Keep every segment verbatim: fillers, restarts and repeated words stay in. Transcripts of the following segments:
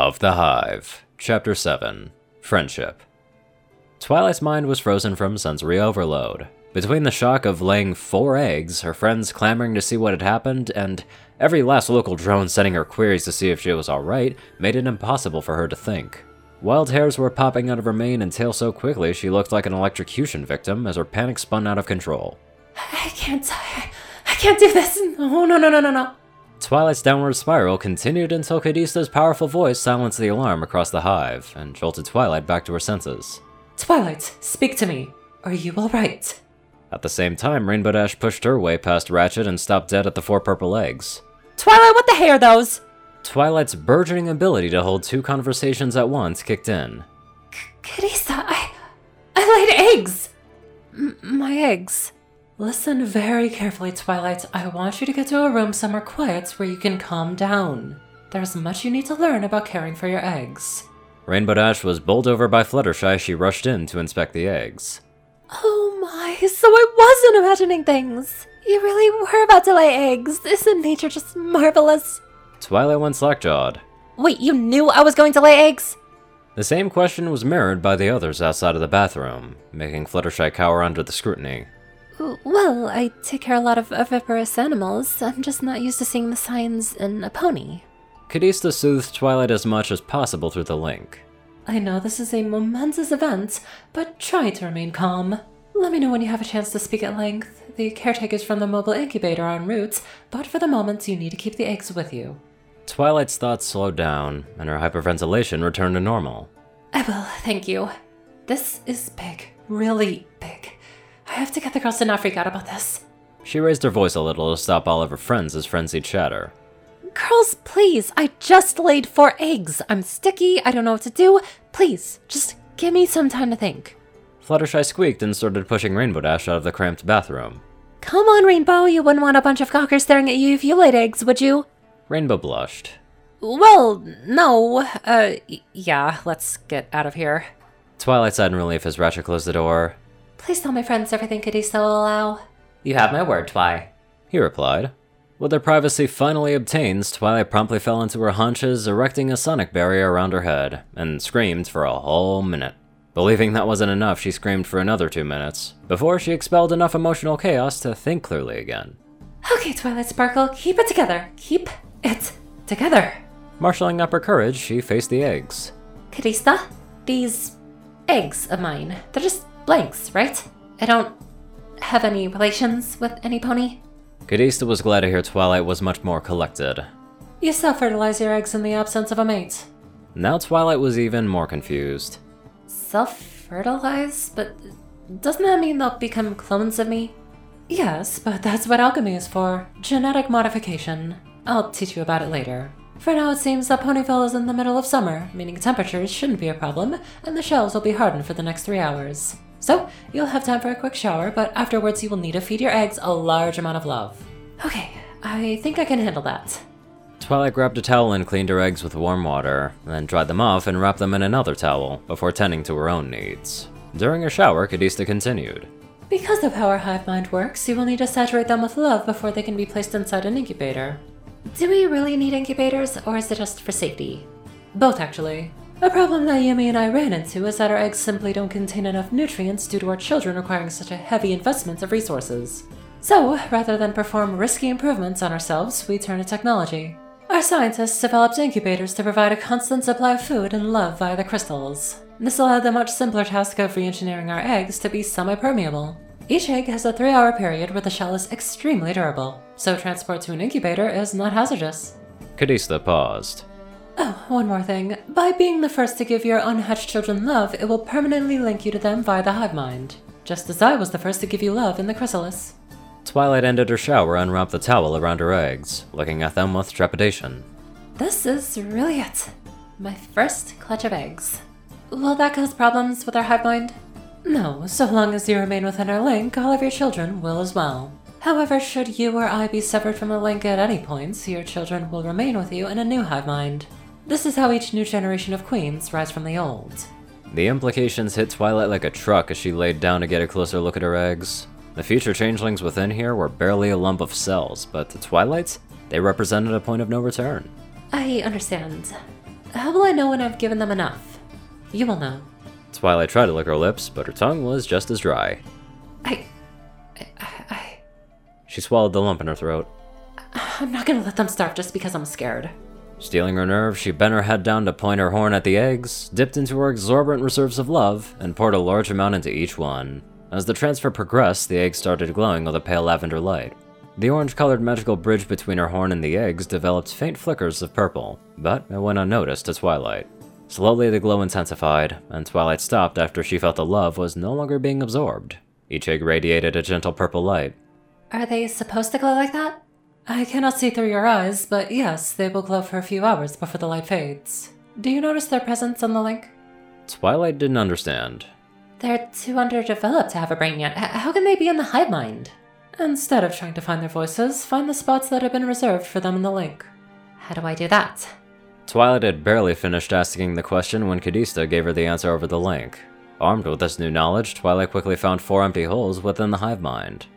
Of the Hive, Chapter seven, Friendship. Twilight's mind was frozen from sensory overload. Between the shock of laying four eggs, her friends clamoring to see what had happened, and every last local drone sending her queries to see if she was alright, made it impossible for her to think. Wild hairs were popping out of her mane and tail so quickly she looked like an electrocution victim as her panic spun out of control. I can't... I can't do this! No, no, no, no, no, no! Twilight's downward spiral continued until Cadista's powerful voice silenced the alarm across the hive and jolted Twilight back to her senses. Twilight, speak to me. Are you alright? At the same time, Rainbow Dash pushed her way past Ratchet and stopped dead at the four purple eggs. Twilight, what the heck are those? Twilight's burgeoning ability to hold two conversations at once kicked in. Cadista, I... I laid eggs! M my eggs. Listen very carefully, Twilight. I want you to get to a room somewhere quiet where you can calm down. There's much you need to learn about caring for your eggs. Rainbow Dash was bowled over by Fluttershy as she rushed in to inspect the eggs. Oh my, so I wasn't imagining things. You really were about to lay eggs. Isn't nature just marvelous? Twilight went slack-jawed. Wait, you knew I was going to lay eggs? The same question was mirrored by the others outside of the bathroom, making Fluttershy cower under the scrutiny. Well, I take care of a lot of viviparous animals. I'm just not used to seeing the signs in a pony. Cadista soothed Twilight as much as possible through the link. I know this is a momentous event, but try to remain calm. Let me know when you have a chance to speak at length. The caretakers from the mobile incubator are en route, but for the moment you need to keep the eggs with you. Twilight's thoughts slowed down, and her hyperventilation returned to normal. I will, thank you. This is big, really big. I have to get the girls to not freak out about this. She raised her voice a little to stop all of her friends' frenzied chatter. Girls, please, I just laid four eggs. I'm sticky, I don't know what to do. Please, just give me some time to think. Fluttershy squeaked and started pushing Rainbow Dash out of the cramped bathroom. Come on, Rainbow, you wouldn't want a bunch of cockers staring at you if you laid eggs, would you? Rainbow blushed. Well, no. Uh, yeah, let's get out of here. Twilight sighed in relief as Ratchet closed the door. Please tell my friends everything Cadista will allow. You have my word, Twi, he replied. With their privacy finally obtained, Twilight promptly fell into her haunches, erecting a sonic barrier around her head, and screamed for a whole minute. Believing that wasn't enough, she screamed for another two minutes, before she expelled enough emotional chaos to think clearly again. Okay, Twilight Sparkle, keep it together. Keep it together. Marshalling up her courage, she faced the eggs. Cadista, these eggs of mine, they're just blanks, right? I don't have any relations with any pony? Cadista was glad to hear Twilight was much more collected. You self-fertilize your eggs in the absence of a mate. Now Twilight was even more confused. Self-fertilize? But doesn't that mean they'll become clones of me? Yes, but that's what alchemy is for. Genetic modification. I'll teach you about it later. For now, it seems that Ponyville is in the middle of summer, meaning temperatures shouldn't be a problem, and the shells will be hardened for the next three hours. So, you'll have time for a quick shower, but afterwards you will need to feed your eggs a large amount of love. Okay, I think I can handle that. Twilight grabbed a towel and cleaned her eggs with warm water, then dried them off and wrapped them in another towel, before tending to her own needs. During her shower, Cadista continued. Because of how our hive mind works, you will need to saturate them with love before they can be placed inside an incubator. Do we really need incubators, or is it just for safety? Both, actually. A problem that Yumi and I ran into is that our eggs simply don't contain enough nutrients due to our children requiring such a heavy investment of resources. So, rather than perform risky improvements on ourselves, we turn to technology. Our scientists developed incubators to provide a constant supply of food and love via the crystals. This allowed the much simpler task of re-engineering our eggs to be semi-permeable. Each egg has a three-hour period where the shell is extremely durable, so transport to an incubator is not hazardous. Cadista paused. Oh, one more thing. By being the first to give your unhatched children love, it will permanently link you to them via the hive mind. Just as I was the first to give you love in the chrysalis. Twilight ended her shower and wrapped the towel around her eggs, looking at them with trepidation. This is really it. My first clutch of eggs. Will that cause problems with our hive mind? No, so long as you remain within our link, all of your children will as well. However, should you or I be severed from the link at any point, your children will remain with you in a new hive mind. This is how each new generation of queens rise from the old. The implications hit Twilight like a truck as she laid down to get a closer look at her eggs. The future changelings within here were barely a lump of cells, but to Twilight, they represented a point of no return. I understand. How will I know when I've given them enough? You will know. Twilight tried to lick her lips, but her tongue was just as dry. I... I... I... She swallowed the lump in her throat. I'm not gonna let them starve just because I'm scared. Stealing her nerve, she bent her head down to point her horn at the eggs, dipped into her exorbitant reserves of love, and poured a large amount into each one. As the transfer progressed, the eggs started glowing with a pale lavender light. The orange-colored magical bridge between her horn and the eggs developed faint flickers of purple, but it went unnoticed to Twilight. Slowly the glow intensified, and Twilight stopped after she felt the love was no longer being absorbed. Each egg radiated a gentle purple light. Are they supposed to glow like that? I cannot see through your eyes, but yes, they will glow for a few hours before the light fades. Do you notice their presence on the link? Twilight didn't understand. They're too underdeveloped to have a brain yet. H- how can they be in the hive mind? Instead of trying to find their voices, find the spots that have been reserved for them in the link. How do I do that? Twilight had barely finished asking the question when Kadista gave her the answer over the link. Armed with this new knowledge, Twilight quickly found four empty holes within the hive mind.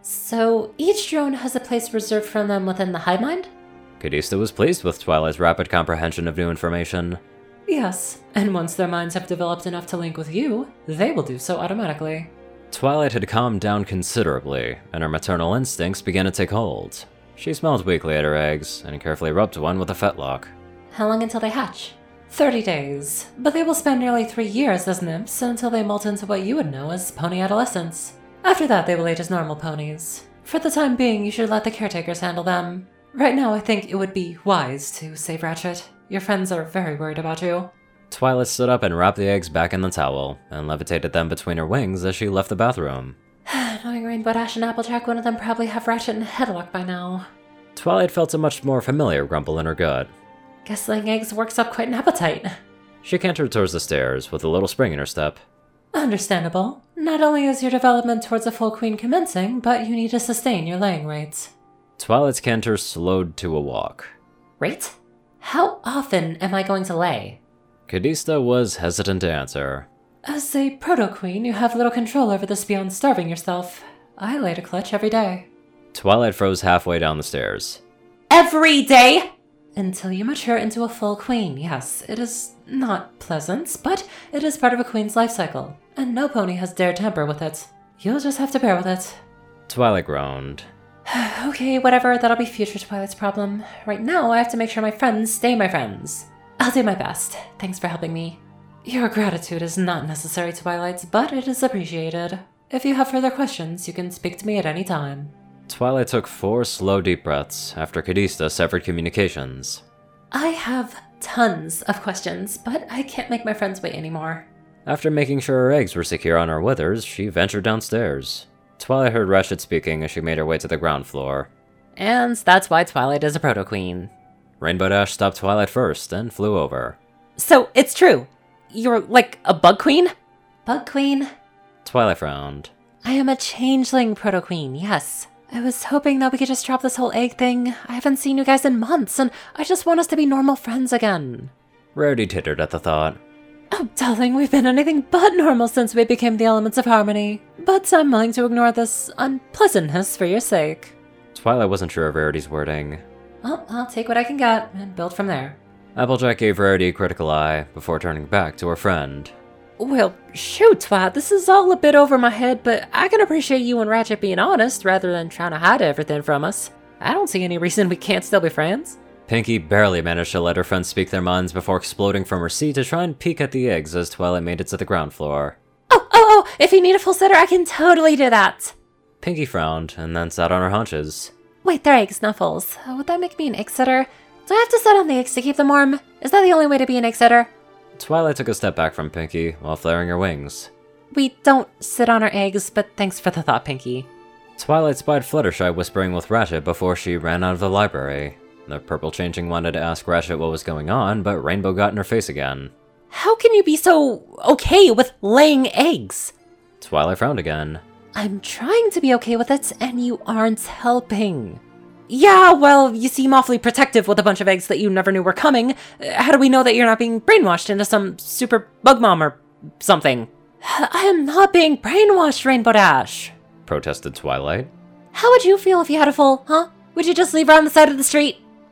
So each drone has a place reserved for them within the hive mind? Kadista was pleased with Twilight's rapid comprehension of new information. Yes, and once their minds have developed enough to link with you, they will do so automatically. Twilight had calmed down considerably, and her maternal instincts began to take hold. She smelled weakly at her eggs, and carefully rubbed one with a fetlock. How long until they hatch? Thirty days, but they will spend nearly three years as nymphs until they molt into what you would know as pony adolescence. After that, they will age as normal ponies. For the time being, you should let the caretakers handle them. Right now, I think it would be wise to save Ratchet. Your friends are very worried about you. Twilight stood up and wrapped the eggs back in the towel, and levitated them between her wings as she left the bathroom. Knowing Rainbow Dash and Applejack, one of them probably have Ratchet in a headlock by now. Twilight felt a much more familiar grumble in her gut. Guess laying eggs works up quite an appetite. She cantered towards the stairs, with a little spring in her step. Understandable. Not only is your development towards a full queen commencing, but you need to sustain your laying rates. Twilight's canter slowed to a walk. Rate? How often am I going to lay? Kadista was hesitant to answer. As a proto-queen, you have little control over this beyond starving yourself. I laid a clutch every day. Twilight froze halfway down the stairs. Every day? Until you mature into a full queen, yes. It is not pleasant, but it is part of a queen's life cycle, and no pony has dared tamper with it. You'll just have to bear with it. Twilight groaned. Okay, whatever, that'll be future Twilight's problem. Right now, I have to make sure my friends stay my friends. I'll do my best. Thanks for helping me. Your gratitude is not necessary, Twilight, but it is appreciated. If you have further questions, you can speak to me at any time. Twilight took four slow deep breaths after Kadista severed communications. I have tons of questions, but I can't make my friends wait anymore. After making sure her eggs were secure on her withers, she ventured downstairs. Twilight heard Ratchet speaking as she made her way to the ground floor. And that's why Twilight is a proto-queen. Rainbow Dash stopped Twilight first, then flew over. So, it's true. You're like a bug queen? Bug queen? Twilight frowned. I am a changeling proto-queen, yes. I was hoping that we could just drop this whole egg thing. I haven't seen you guys in months, and I just want us to be normal friends again. Rarity tittered at the thought. Oh, darling, we've been anything but normal since we became the elements of harmony. But I'm willing to ignore this unpleasantness for your sake. Twilight wasn't sure of Rarity's wording. Well, I'll take what I can get and build from there. Applejack gave Rarity a critical eye before turning back to her friend. Well, shoot, Twat, this is all a bit over my head, but I can appreciate you and Ratchet being honest rather than trying to hide everything from us. I don't see any reason we can't still be friends. Pinkie barely managed to let her friends speak their minds before exploding from her seat to try and peek at the eggs as Twilight made it to the ground floor. Oh, oh, oh, if you need a full sitter, I can totally do that. Pinkie frowned and then sat on her haunches. Wait, they're egg snuffles. Would that make me an egg sitter? Do I have to sit on the eggs to keep them warm? Is that the only way to be an egg sitter? Twilight took a step back from Pinkie while flaring her wings. We don't sit on our eggs, but thanks for the thought, Pinkie. Twilight spied Fluttershy whispering with Ratchet before she ran out of the library. The purple changing wanted to ask Ratchet what was going on, but Rainbow got in her face again. How can you be so okay with laying eggs? Twilight frowned again. I'm trying to be okay with it, and you aren't helping. Yeah, well, you seem awfully protective with a bunch of eggs that you never knew were coming. How do we know that you're not being brainwashed into some super bug mom or something? I am not being brainwashed, Rainbow Dash, protested Twilight. How would you feel if you had a full, huh? Would you just leave her on the side of the street?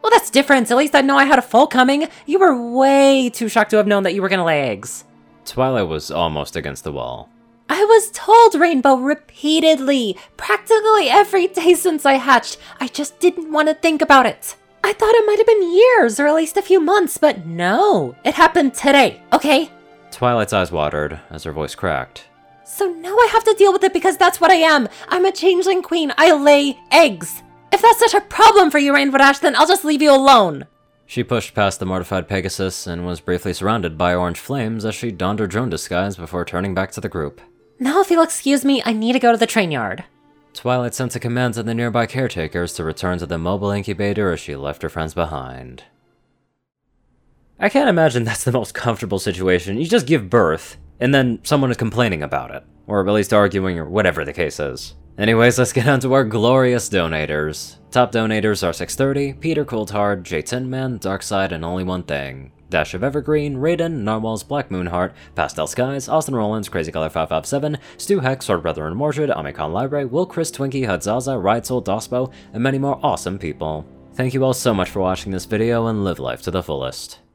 Well, that's different. At least I know I had a foal coming. You were way too shocked to have known that you were gonna lay eggs. Twilight was almost against the wall. I was told, Rainbow, repeatedly, practically every day since I hatched. I just didn't want to think about it. I thought it might have been years, or at least a few months, but no. It happened today, okay? Twilight's eyes watered as her voice cracked. So now I have to deal with it because that's what I am. I'm a changeling queen. I lay eggs. If that's such a problem for you, Rainbow Dash, then I'll just leave you alone. She pushed past the mortified Pegasus and was briefly surrounded by orange flames as she donned her drone disguise before turning back to the group. Now, if you'll excuse me, I need to go to the train yard. Twilight sent a command to the nearby caretakers to return to the mobile incubator as she left her friends behind. I can't imagine that's the most comfortable situation. You just give birth, and then someone is complaining about it. Or at least arguing, or whatever the case is. Anyways, let's get on to our glorious donators. Top donators are six thirty, Peter Coulthard, J Tin Man, Darkside, and Only One Thing. Dash of Evergreen, Raiden, Narwhals, Black Moonheart, Pastel Skies, Austin Rollins, Crazy Color five five seven, Stu Heck, Sword Brother and Mordred, Amicon Library, Will Chris, Twinkie, Hudzaza, Ridesoul, Dospo, and many more awesome people. Thank you all so much for watching this video and live life to the fullest.